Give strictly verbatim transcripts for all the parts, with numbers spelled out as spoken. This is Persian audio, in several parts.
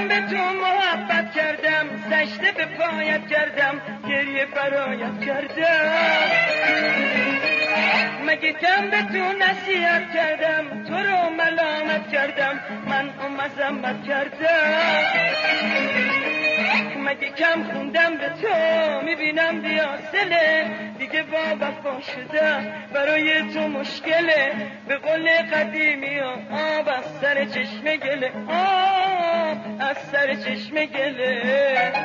من به تو محبت کردم، سجده به پایت کردم، گریه برایت کردم. مگه کم به تو نصیحت کردم، تو رو ملامت کردم، من و مذمت کردم. مگه کم خوندم به تو، میبینم بیاسله، دیگه با وفا شدم، برای تو مشکله. به قول قدیمی آب از سر چشم گله، آب از سر چشم گله.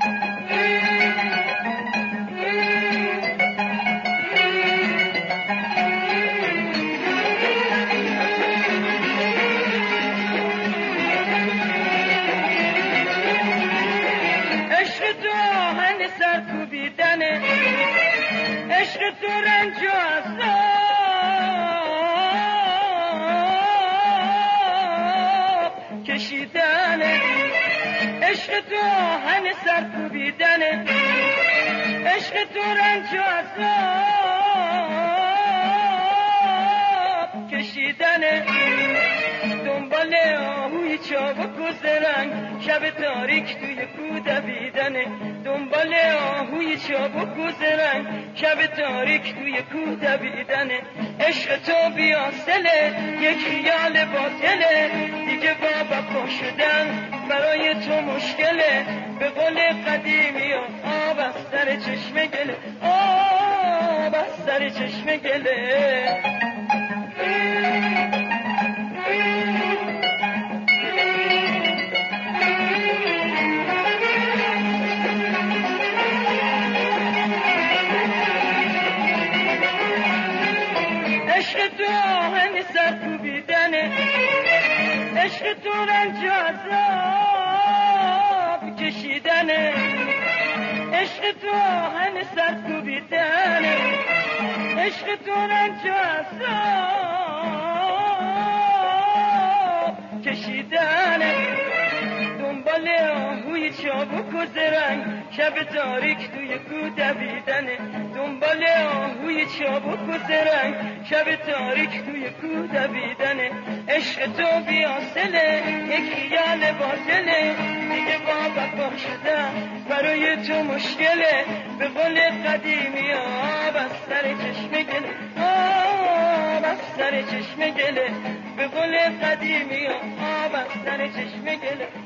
سرکوبیدنه، عشق تو رنج و عذاب کشیدنه، عشق تو آهن سرکوبیدنه، عشق تو رنج و عذاب کشیدنه. دنبال آهوی چابک و زرنگ، شب تاریک توی کو دویدنه. دنبال آهوی چابک و زرنگ، شب تاریک توی کو دویدنه. عشق تو بیاسله، یک خیال باطله، دیگه با وفا شدن برای تو مشکله. به قول قدیمی آب از سر چشم گله، آب از سر چشم گله. عشق تو آهن سرکوبیدنه، عشق تو رنج و عذاب کشیدنه، عشق تو آهن سرکوبیدنه، عشق تو رنج و عذاب کشیدنه. دنبال آهوی چابک و زرنگ، شب تاریک توی کو دویدنه. دنبال آهوی چابک و زرنگ، شب تاریک توی کو دویدنه. عشق تو بیاسله، یک خیال باطله، دیگه با وفا شدم برای تو مشکله. به قول قدیمی آب از سر چشم گله، آب از سر چشم گله. به قول قدیمی آب از سر چشم گله.